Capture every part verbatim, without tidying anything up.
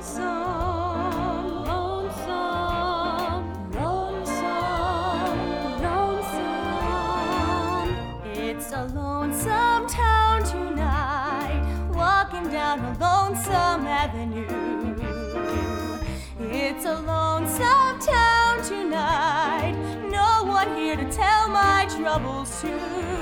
lonesome, lonesome, lonesome, lonesome. It's a lonesome town tonight, walking down a lonesome avenue. It's a lonesome town tonight, no one here to tell my troubles to.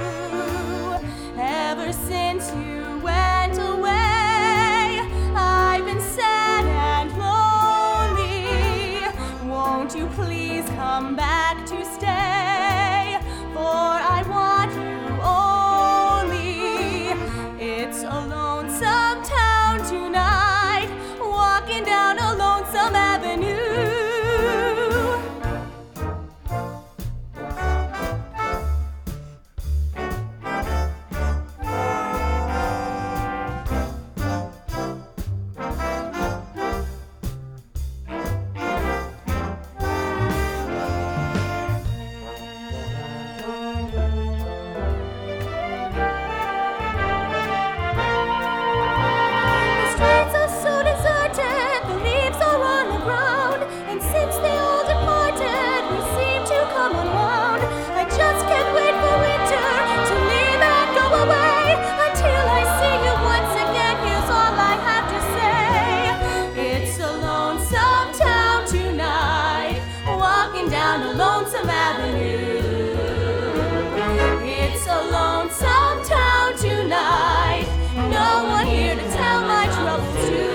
Ever since you went away, I've been sad and lonely. Won't you please come back to stay? For I want you only. It's a lonesome town tonight, walking down a lonesome avenue. Down a lonesome avenue. It's a lonesome town tonight, no one here to tell my troubles to.